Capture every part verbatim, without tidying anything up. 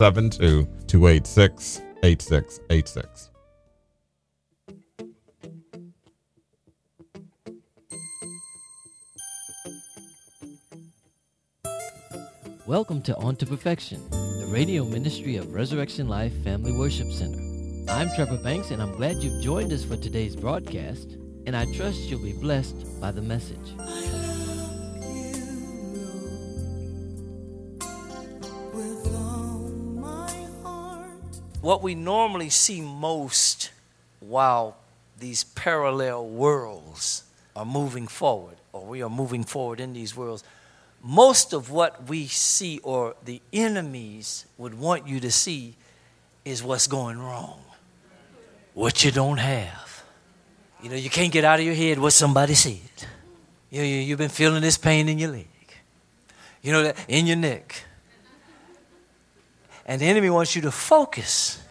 seven two, two eight six, eight six eight six. Welcome to On to Perfection, the radio ministry of Resurrection Life Family Worship Center. I'm Trevor Banks, and I'm glad you've joined us for today's broadcast, and I trust you'll be blessed by the message. What we normally see most while these parallel worlds are moving forward, or we are moving forward in these worlds, most of what we see, or the enemies would want you to see, is what's going wrong, what you don't have. You know, you can't get out of your head what somebody said. You know, you, you've been feeling this pain in your leg, you know, that in your neck. And the enemy wants you to focus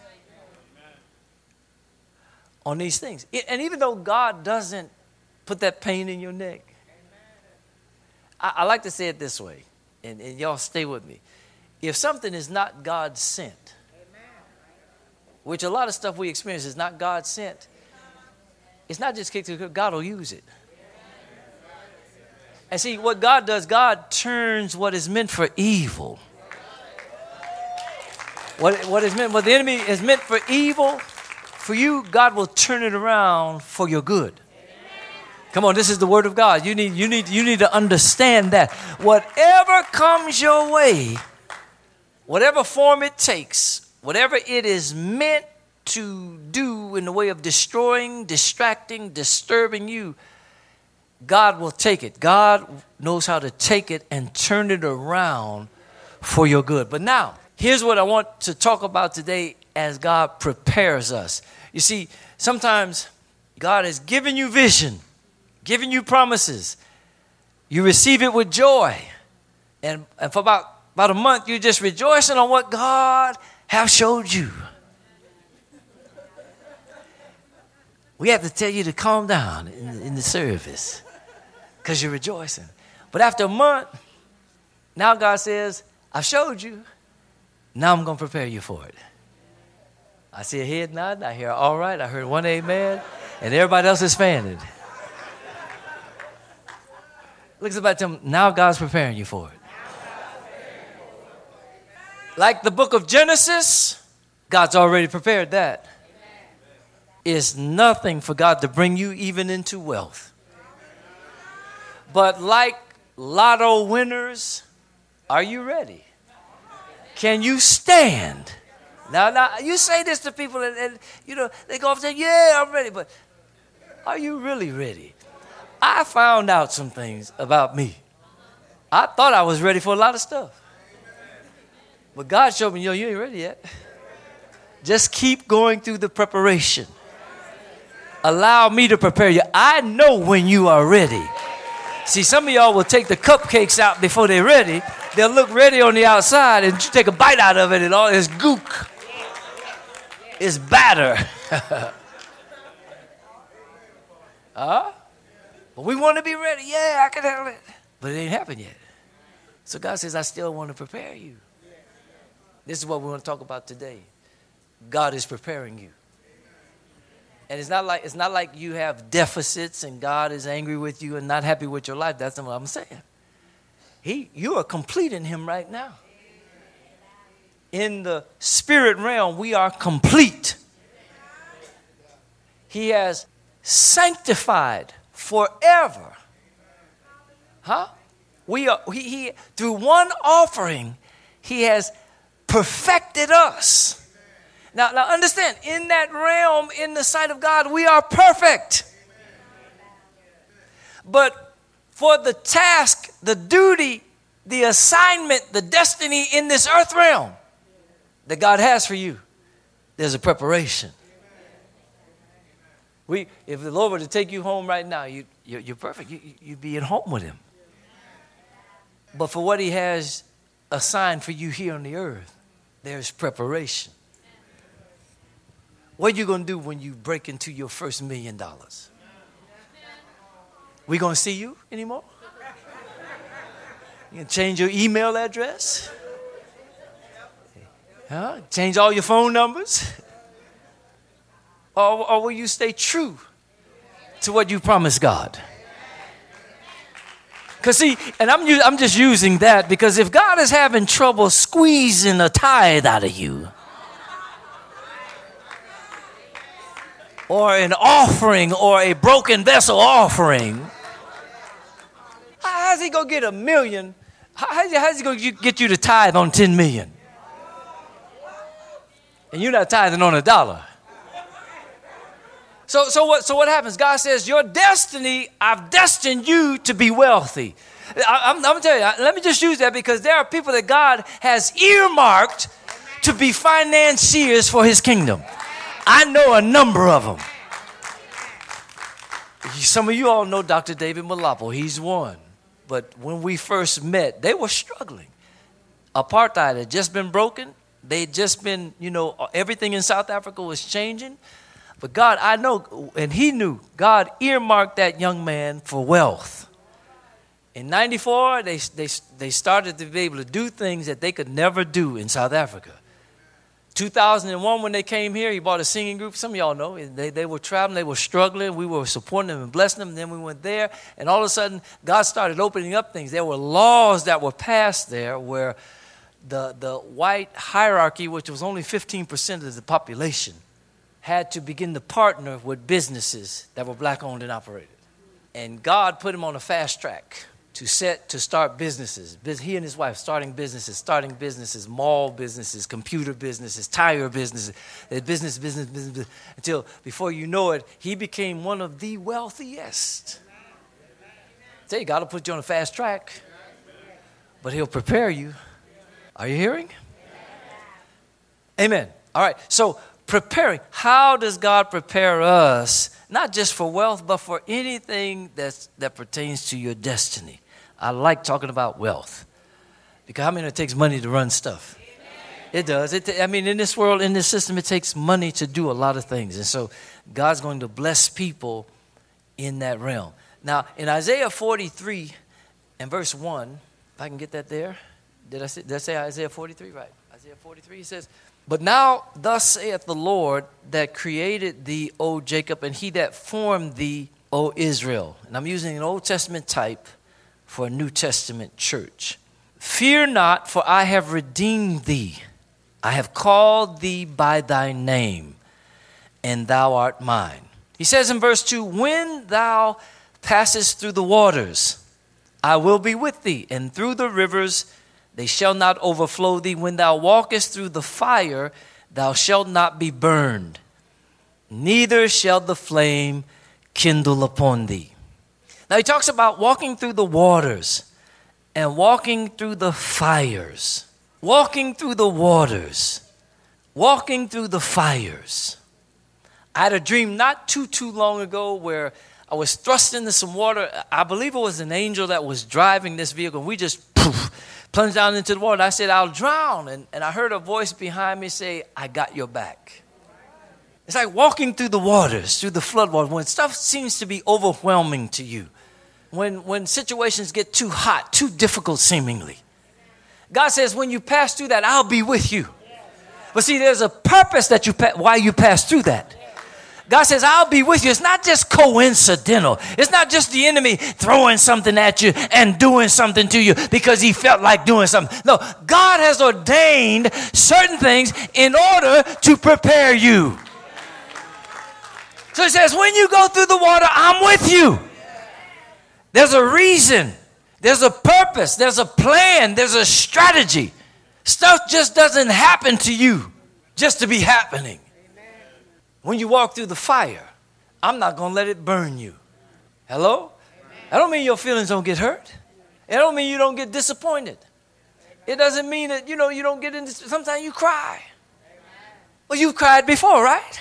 on these things. And even though God doesn't put that pain in your neck, I, I like to say it this way, and, and y'all stay with me. If something is not God sent, which a lot of stuff we experience is not God sent, it's not just kicked to the curb. God will use it. And see, what God does, God turns what is meant for evil. What, what is meant, what the enemy is meant for evil, for you, God will turn it around for your good. Come on, this is the word of God. You need, you need, you need to understand that. Whatever comes your way, whatever form it takes, whatever it is meant to do in the way of destroying, distracting, disturbing you, God will take it. God knows how to take it and turn it around for your good. But now, here's what I want to talk about today as God prepares us. You see, sometimes God has given you vision, given you promises. You receive it with joy. And, and for about, about a month, you're just rejoicing on what God has showed you. We have to tell you to calm down in, in the service because you're rejoicing. But after a month, now God says, I showed you. Now I'm going to prepare you for it. I see a head nod. I hear, all right. I heard one amen. And everybody else is fanning. Look at somebody, tell them, now God's preparing you for it. Like the book of Genesis, God's already prepared that. It's nothing for God to bring you even into wealth. But like lotto winners, are you ready? Can you stand? Now, now you say this to people, and, and you know they go up and say, "Yeah, I'm ready," but are you really ready? I found out some things about me. I thought I was ready for a lot of stuff, but God showed me, "Yo, you ain't ready yet. Just keep going through the preparation. Allow me to prepare you. I know when you are ready." See, some of y'all will take the cupcakes out before they're ready. They'll look ready on the outside, and you take a bite out of it, and all it's gook. It's batter. Huh? But we want to be ready. Yeah, I can handle it. But it ain't happened yet. So God says, I still want to prepare you. This is what we want to talk about today. God is preparing you. And it's not like it's not like you have deficits and God is angry with you and not happy with your life. That's not what I'm saying. He, you are complete in him right now. In the spirit realm, we are complete. He has sanctified forever. Huh? We are, he, he, through one offering, he has perfected us. Now, now understand, in that realm, in the sight of God, we are perfect. But for the task, the duty, the assignment, the destiny in this earth realm that God has for you, there's a preparation. We, if the Lord were to take you home right now, you, you're, you're perfect. You, you'd be at home with him. But for what he has assigned for you here on the earth, there's preparation. What are you going to do when you break into your first million dollars? We going to see you anymore? You going to change your email address? Huh? Change all your phone numbers? Or, or will you stay true to what you promised God? Because see, and I'm, I'm just using that because if God is having trouble squeezing a tithe out of you, or an offering, or a broken vessel offering, how's he going to get a million? How's he, how's he going to get you to tithe on ten million? And you're not tithing on a dollar. So, so, what, so what happens? God says, your destiny, I've destined you to be wealthy. I, I'm, I'm going to tell you, let me just use that because there are people that God has earmarked to be financiers for his kingdom. I know a number of them. Some of you all know Doctor David Malapo. He's one. But when we first met, they were struggling. Apartheid had just been broken. They'd just been, you know, everything in South Africa was changing. But God, I know, and he knew, God earmarked that young man for wealth. In ninety-four, they, they, they started to be able to do things that they could never do in South Africa. two thousand one, when they came here, he bought a singing group. Some of y'all know. They, they were traveling. They were struggling. We were supporting them and blessing them. And then we went there. And all of a sudden, God started opening up things. There were laws that were passed there where the, the white hierarchy, which was only fifteen percent of the population, had to begin to partner with businesses that were black owned and operated. And God put him on a fast track to set, to start businesses. He and his wife starting businesses, starting businesses, mall businesses, computer businesses, tire businesses, business, business, business, business, until before you know it, he became one of the wealthiest. I tell you, God will put you on a fast track, but he'll prepare you. Are you hearing? Amen. All right, so preparing. How does God prepare us, not just for wealth, but for anything that's, that pertains to your destiny? I like talking about wealth because how many it takes money to run stuff? It does. It, I mean, in this world, in this system, it takes money to do a lot of things. And so God's going to bless people in that realm. Now, in Isaiah forty-three and verse one, if I can get that there. Did I say, did I say Isaiah forty-three? Right. Isaiah forty-three, he says, but now thus saith the Lord that created thee, O Jacob, and he that formed thee, O Israel. And I'm using an Old Testament type for a New Testament church. Fear not, for I have redeemed thee. I have called thee by thy name, and thou art mine. He says in verse two, when thou passest through the waters, I will be with thee, and through the rivers, they shall not overflow thee. When thou walkest through the fire, thou shalt not be burned, neither shall the flame kindle upon thee. Now he talks about walking through the waters and walking through the fires, walking through the waters, walking through the fires. I had a dream not too, too long ago where I was thrust into some water. I believe it was an angel that was driving this vehicle. We just poof, plunged down into the water. I said, I'll drown. And, and I heard a voice behind me say, I got your back. It's like walking through the waters, through the flood water, when stuff seems to be overwhelming to you, when, when situations get too hot, too difficult seemingly. God says, when you pass through that, I'll be with you. But see, there's a purpose that you pa- why you pass through that. God says, I'll be with you. It's not just coincidental. It's not just the enemy throwing something at you and doing something to you because he felt like doing something. No, God has ordained certain things in order to prepare you. So he says, when you go through the water, I'm with you. There's a reason. There's a purpose. There's a plan. There's a strategy. Stuff just doesn't happen to you just to be happening. When you walk through the fire, I'm not going to let it burn you. Hello? That don't mean your feelings don't get hurt. It don't mean you don't get disappointed. It doesn't mean that, you know, you don't get into, sometimes you cry. Well, you've cried before, right?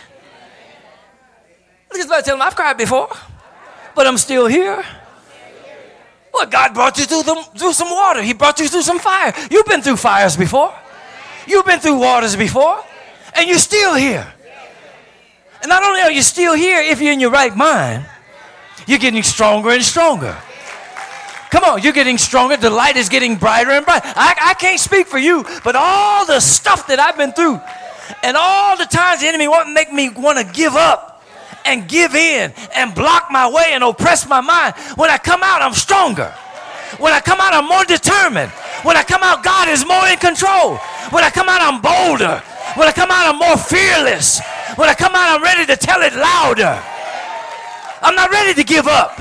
Look at somebody tell them, I've cried before, but I'm still here. Well, God brought you through, the, through some water. He brought you through some fire. You've been through fires before. You've been through waters before, and you're still here. And not only are you still here, if you're in your right mind, you're getting stronger and stronger. Come on, you're getting stronger. The light is getting brighter and brighter. I, I can't speak for you, but all the stuff that I've been through and all the times the enemy want to make me want to give up and give in and block my way and oppress my mind, when I come out, I'm stronger. When I come out, I'm more determined. When I come out, God is more in control. When I come out, I'm bolder. When I come out, I'm more fearless. When I come out, I'm ready to tell it louder. I'm not ready to give up.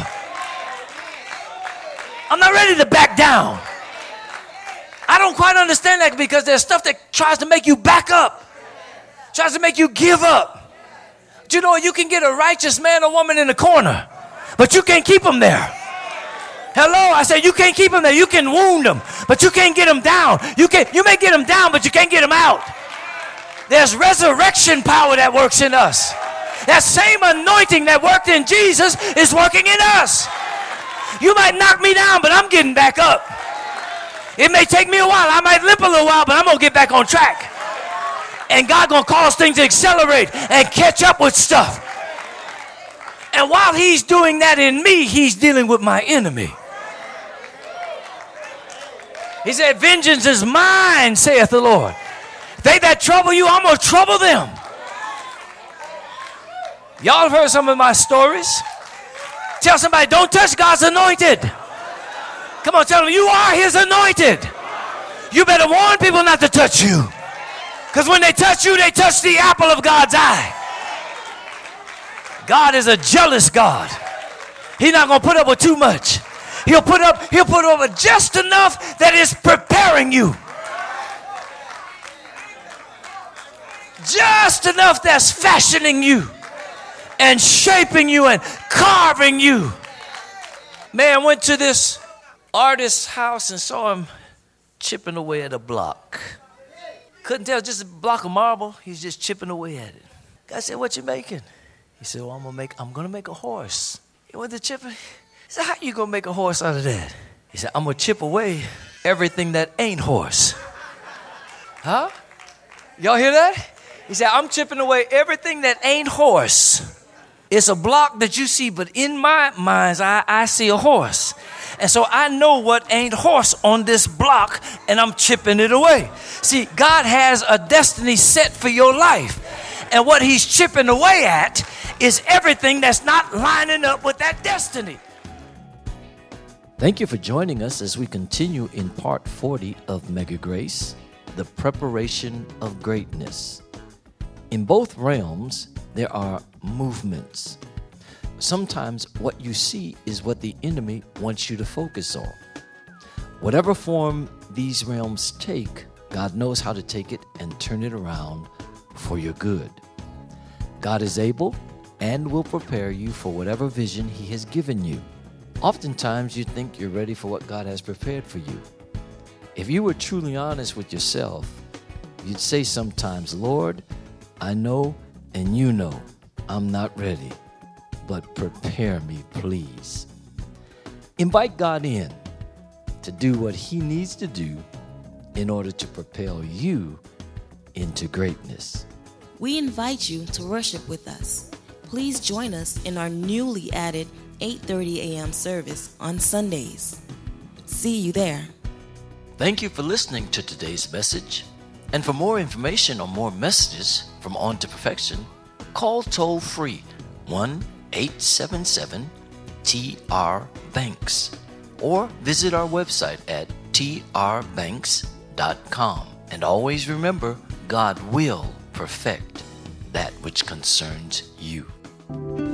I'm not ready to back down. I don't quite understand that, because there's stuff that tries to make you back up, tries to make you give up. Do you know you can get a righteous man or woman in the corner, but you can't keep them there? Hello, I said you can't keep them there. You can wound them, but you can't get them down. You can, you may get them down, but you can't get them out. There's resurrection power that works in us. That same anointing that worked in Jesus is working in us. You might knock me down, but I'm getting back up. It may take me a while. I might limp a little while, but I'm going to get back on track. And God going to cause things to accelerate and catch up with stuff. And while he's doing that in me, he's dealing with my enemy. He said, vengeance is mine, saith the Lord. They that trouble you, I'm going to trouble them. Y'all have heard some of my stories. Tell somebody, don't touch God's anointed. Come on, tell them, you are his anointed. You better warn people not to touch you. Because when they touch you, they touch the apple of God's eye. God is a jealous God. He's not going to put up with too much. He'll put up, he'll put up with just enough that is preparing you. Just enough that's fashioning you and shaping you and carving you. Man, went to this artist's house and saw him chipping away at a block. Couldn't tell, just a block of marble. He's just chipping away at it. Guy said, what you making? He said, well, I'm gonna make, I'm gonna make a horse. He went to chip it. He said, how you gonna make a horse out of that? He said, I'm gonna chip away everything that ain't horse. Huh? Y'all hear that? He said, I'm chipping away everything that ain't horse. It's a block that you see, but in my mind's eye, I see a horse. And so I know what ain't horse on this block, and I'm chipping it away. See, God has a destiny set for your life. And what he's chipping away at is everything that's not lining up with that destiny. Thank you for joining us as we continue in part forty of Mega Grace, the preparation of greatness. In both realms, there are movements. Sometimes what you see is what the enemy wants you to focus on. Whatever form these realms take, God knows how to take it and turn it around for your good. God is able and will prepare you for whatever vision he has given you. Oftentimes you think you're ready for what God has prepared for you. If you were truly honest with yourself, you'd say sometimes, Lord, I know and you know I'm not ready, but prepare me, please. Invite God in to do what he needs to do in order to propel you into greatness. We invite you to worship with us. Please join us in our newly added eight thirty a.m. service on Sundays. See you there. Thank you for listening to today's message. And for more information on more messages from On to Perfection, call toll free one eight seven seven T R Banks or visit our website at T R banks dot com. And always remember, God will perfect that which concerns you.